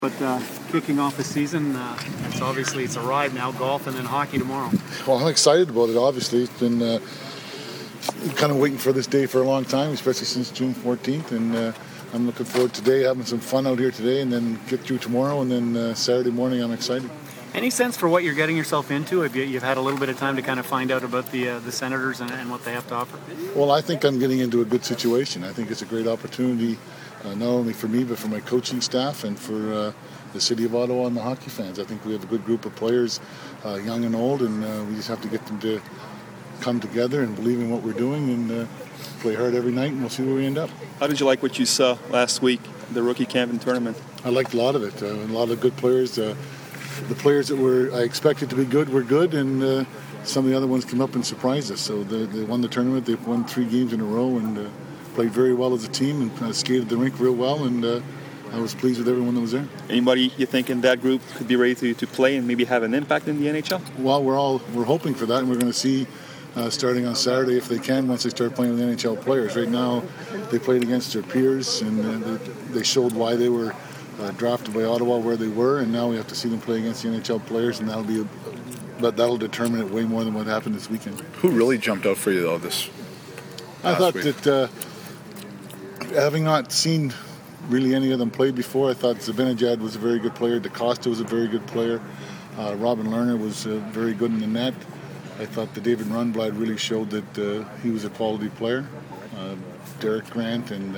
But kicking off the season, it's a ride now, golf and then hockey tomorrow. Well, I'm excited about it, obviously. It's been kind of waiting for this day for a long time, especially since June 14th. And I'm looking forward to today, having some fun out here today, and then get through tomorrow. And then Saturday morning, I'm excited. Any sense for what you're getting yourself into? Have you've had a little bit of time to kind of find out about the Senators and what they have to offer? Well, I think I'm getting into a good situation. I think it's a great opportunity, not only for me, but for my coaching staff and for the city of Ottawa and the hockey fans. I think we have a good group of players, young and old, and we just have to get them to come together and believe in what we're doing and play hard every night, and we'll see where we end up. How did you like what you saw last week, the rookie camp and tournament? I liked a lot of it. A lot of good players. The players that I expected to be good were good, and some of the other ones came up and surprised us. So they won the tournament. They've won 3 games in a row and played very well as a team and skated the rink real well, and I was pleased with everyone that was there. Anybody you think in that group could be ready to play and maybe have an impact in the NHL? Well, we're hoping for that, and we're going to see starting on Saturday if they can once they start playing with NHL players. Right now, they played against their peers, and they showed why they were drafted by Ottawa where they were, and now we have to see them play against the NHL players, and that'll determine it way more than what happened this weekend. Who really jumped out for you though this I thought week? That having not seen really any of them play before, I thought Zibanejad was a very good player. DaCosta was a very good player. Robin Lerner was very good in the net. I thought that David Rundblad really showed that he was a quality player. Derek Grant and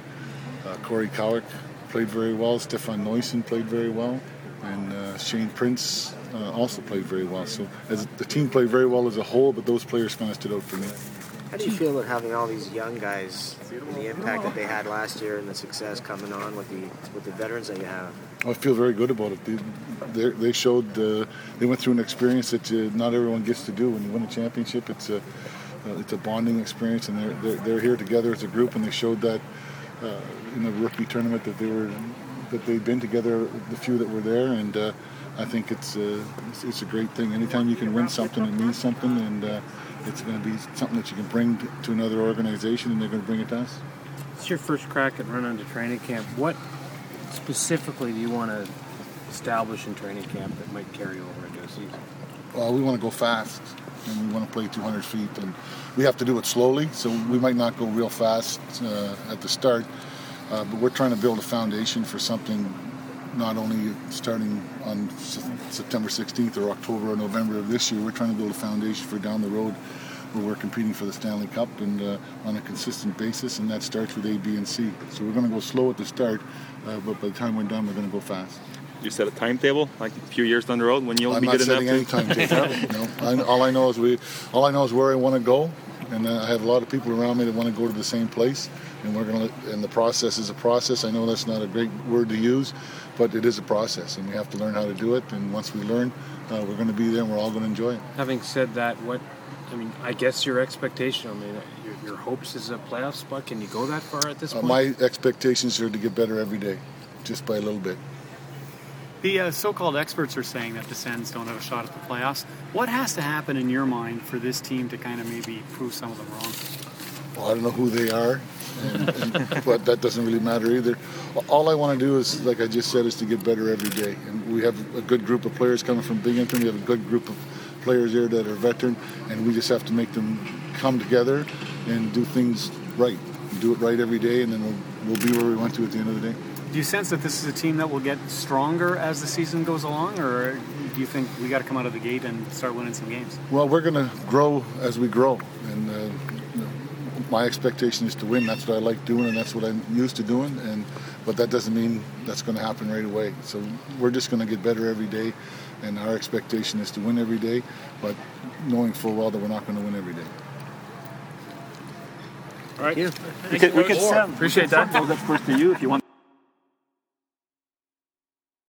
Corey Cowick played very well. Stefan Neusen played very well. And Shane Prince also played very well. So as the team played very well as a whole, but those players kind of stood out for me. How do you feel about having all these young guys and the impact that they had last year and the success coming on with the veterans that you have? I feel very good about it. They showed they went through an experience that not everyone gets to do. When you win a championship, it's a bonding experience, and they're here together as a group, and they showed that in the rookie tournament that they've been together, the few that were there, and I think it's a great thing. Anytime you can win something, it means something, and it's going to be something that you can bring to another organization, and they're going to bring it to us. It's your first crack at running into training camp. What specifically do you want to establish in training camp that might carry over into a season? Well, we want to go fast, and we want to play 200 feet, and we have to do it slowly, so we might not go real fast at the start, but we're trying to build a foundation for something not only starting on September 16th or October or November of this year. We're trying to build a foundation for down the road where we're competing for the Stanley Cup and on a consistent basis, and that starts with A, B, and C. So we're going to go slow at the start, but by the time we're done, we're going to go fast. You set a timetable, like a few years down the road when you'll be good enough? I'm not setting any timetable. No. All I know is where I want to go, and I have a lot of people around me that want to go to the same place. And the process is a process. I know that's not a great word to use, but it is a process, and we have to learn how to do it. And once we learn, we're going to be there, and we're all going to enjoy it. Having said that, I guess your expectation, your hopes is a playoff spot. Can you go that far at this point? My expectations are to get better every day, just by a little bit. The so-called experts are saying that the Sens don't have a shot at the playoffs. What has to happen in your mind for this team to kind of maybe prove some of them wrong? Well, I don't know who they are, but that doesn't really matter either. All I want to do is, like I just said, is to get better every day. And we have a good group of players coming from Binghamton. We have a good group of players here that are veteran, and we just have to make them come together and do things right. Do it right every day, and then we'll be where we want to at the end of the day. Do you sense that this is a team that will get stronger as the season goes along, or do you think we got to come out of the gate and start winning some games? Well, we're going to grow as we grow, and my expectation is to win. That's what I like doing, and that's what I'm used to doing. But that doesn't mean that's going to happen right away. So we're just going to get better every day, and our expectation is to win every day, but knowing full well that we're not going to win every day. All right. We could appreciate that. Go first to you if you want.